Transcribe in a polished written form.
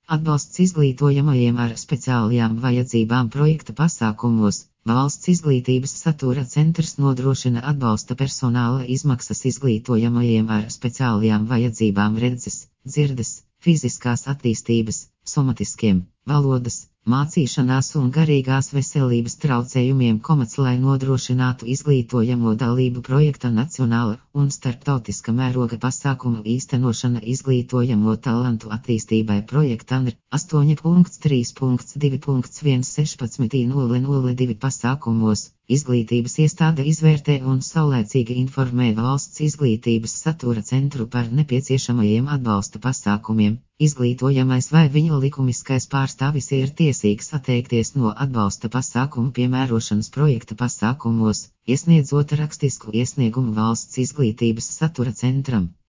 Atbalsts izglītojamajiem ar speciālajām vajadzībām projekta pasākumos. Valsts izglītības satura centrs nodrošina atbalsta personāla izmaksas izglītojamajiem ar speciālajām vajadzībām redzes, dzirdes, fiziskās attīstības, somatiskiem, valodas, mācīšanās un garīgās veselības traucējumiem, lai nodrošinātu izglītojamo dalību projekta nacionāla un starptautiska mēroga pasākumu īstenošana izglītojamo talantu attīstībai projekta 8.3.2.1.16.002 pasākumos. Izglītības iestāde izvērtē un saulēcīgi informē valsts izglītības satura centru par nepieciešamajiem atbalsta pasākumiem. Izglītojamais vai viņa likumiskais pārstāvis ir tiesīgs atteikties no atbalsta pasākumu piemērošanas projekta pasākumos, iesniedzot rakstisku iesniegumu valsts izglītības satura centram.